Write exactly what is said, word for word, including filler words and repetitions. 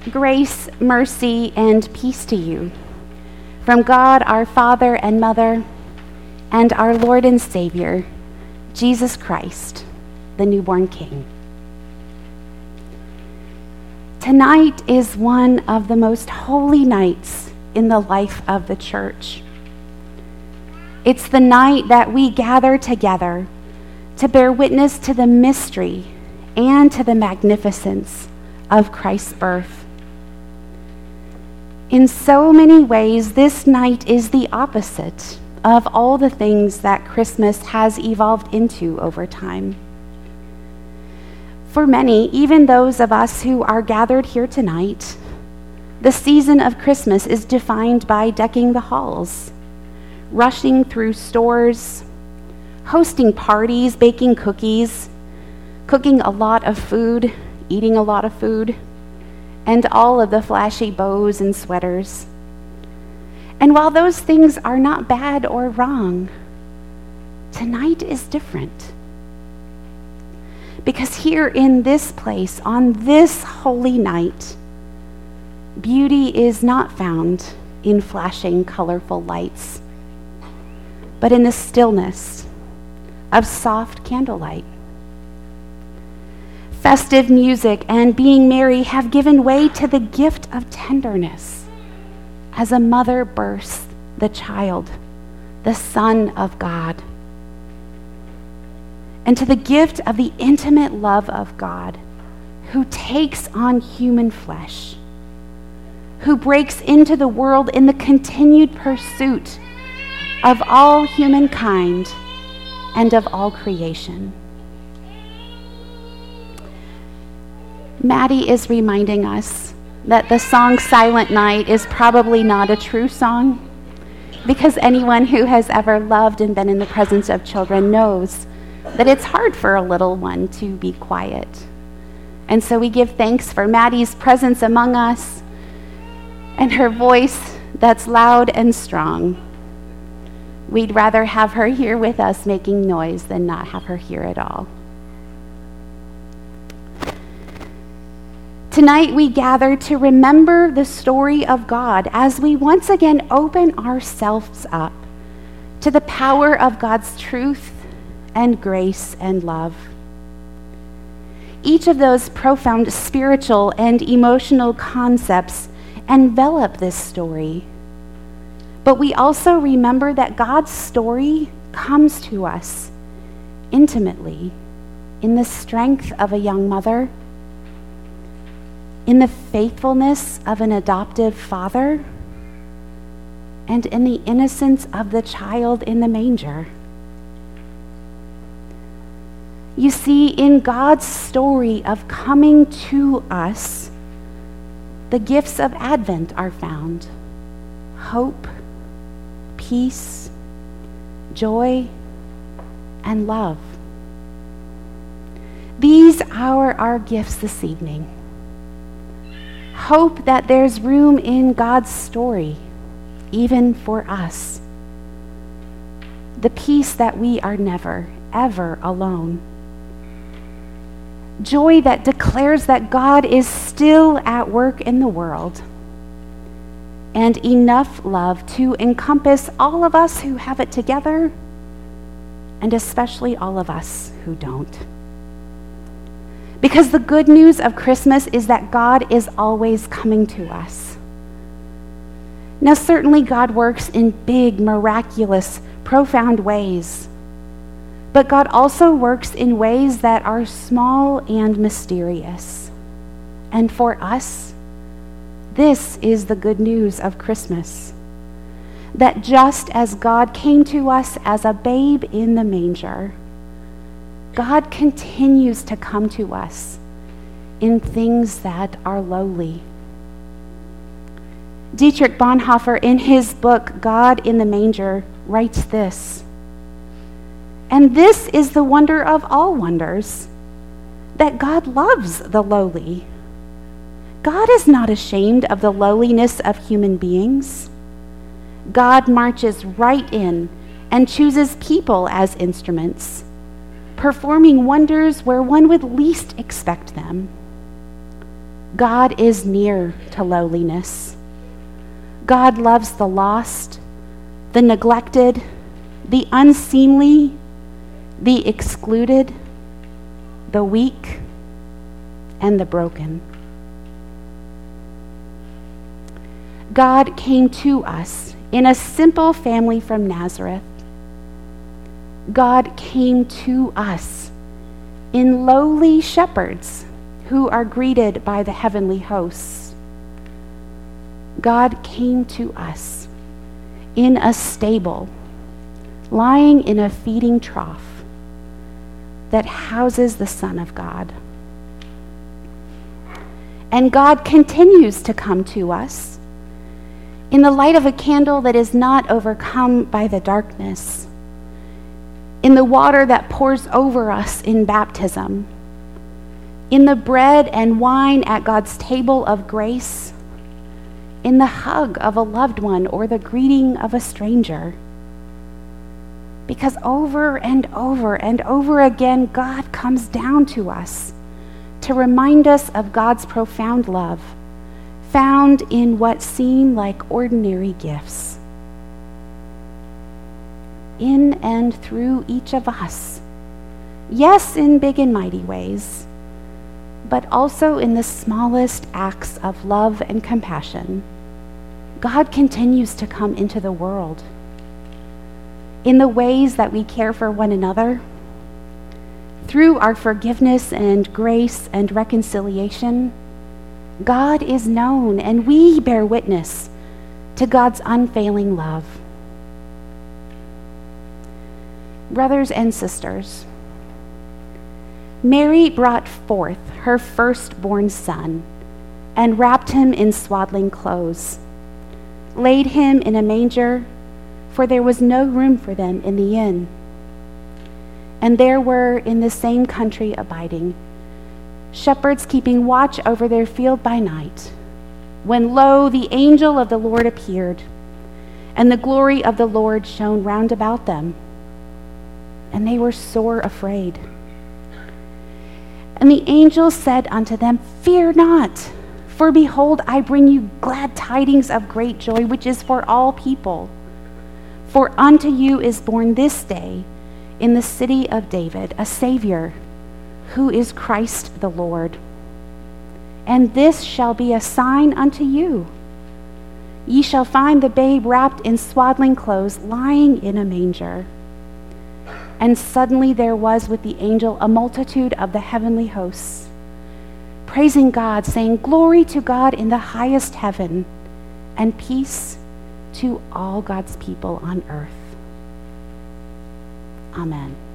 Grace, mercy, and peace to you from God our Father and Mother and our Lord and Savior, Jesus Christ, the newborn King. Tonight is one of the most holy nights in the life of the church. It's the night that we gather together to bear witness to the mystery and to the magnificence of Christ's birth. In so many ways, this night is the opposite of all the things that Christmas has evolved into over time. For many, even those of us who are gathered here tonight, the season of Christmas is defined by decking the halls, rushing through stores, hosting parties, baking cookies, cooking a lot of food, eating a lot of food, and all of the flashy bows and sweaters. And while those things are not bad or wrong, tonight is different. Because here in this place, on this holy night, beauty is not found in flashing, colorful lights, but in the stillness of soft candlelight. Festive music and being merry have given way to the gift of tenderness as a mother births the child, the Son of God, and to the gift of the intimate love of God, who takes on human flesh, who breaks into the world in the continued pursuit of all humankind and of all creation. Maddie is reminding us that the song Silent Night is probably not a true song, because anyone who has ever loved and been in the presence of children knows that it's hard for a little one to be quiet. And so we give thanks for Maddie's presence among us and her voice that's loud and strong. We'd rather have her here with us making noise than not have her here at all. Tonight we gather to remember the story of God as we once again open ourselves up to the power of God's truth and grace and love. Each of those profound spiritual and emotional concepts envelop this story. But we also remember that God's story comes to us intimately in the strength of a young mother, in the faithfulness of an adoptive father, and in the innocence of the child in the manger. You see, in God's story of coming to us, the gifts of Advent are found: hope, peace, joy, and love. These are our gifts this evening. Hope that there's room in God's story, even for us. The peace that we are never, ever alone. Joy that declares that God is still at work in the world. And enough love to encompass all of us who have it together, and especially all of us who don't. Because the good news of Christmas is that God is always coming to us. Now, certainly God works in big, miraculous, profound ways. But God also works in ways that are small and mysterious. And for us, this is the good news of Christmas. That just as God came to us as a babe in the manger, God continues to come to us in things that are lowly. Dietrich Bonhoeffer, in his book, God in the Manger, writes this: "And this is the wonder of all wonders, that God loves the lowly. God is not ashamed of the lowliness of human beings. God marches right in and chooses people as instruments, performing wonders where one would least expect them. God is near to lowliness. God loves the lost, the neglected, the unseemly, the excluded, the weak, and the broken. God came to us in a simple family from Nazareth. God came to us in lowly shepherds who are greeted by the heavenly hosts. God came to us in a stable, lying in a feeding trough that houses the Son of God. And God continues to come to us in the light of a candle that is not overcome by the darkness, in the water that pours over us in baptism, in the bread and wine at God's table of grace, in the hug of a loved one or the greeting of a stranger. Because over and over and over again, God comes down to us to remind us of God's profound love, found in what seem like ordinary gifts. In and through each of us. Yes, in big and mighty ways, but also in the smallest acts of love and compassion. God continues to come into the world. In the ways that we care for one another, through our forgiveness and grace and reconciliation, God is known, and we bear witness to God's unfailing love. Brothers and sisters, Mary brought forth her firstborn son and wrapped him in swaddling clothes, laid him in a manger, for there was no room for them in the inn. And there were in the same country abiding shepherds keeping watch over their field by night, when lo, the angel of the Lord appeared, and the glory of the Lord shone round about them, and they were sore afraid. And the angel said unto them, Fear not, for behold, I bring you glad tidings of great joy, which is for all people. For unto you is born this day in the city of David a Savior, who is Christ the Lord. And this shall be a sign unto you. Ye shall find the babe wrapped in swaddling clothes, lying in a manger. And suddenly there was with the angel a multitude of the heavenly hosts, praising God, saying, Glory to God in the highest heaven, and peace to all God's people on earth. Amen.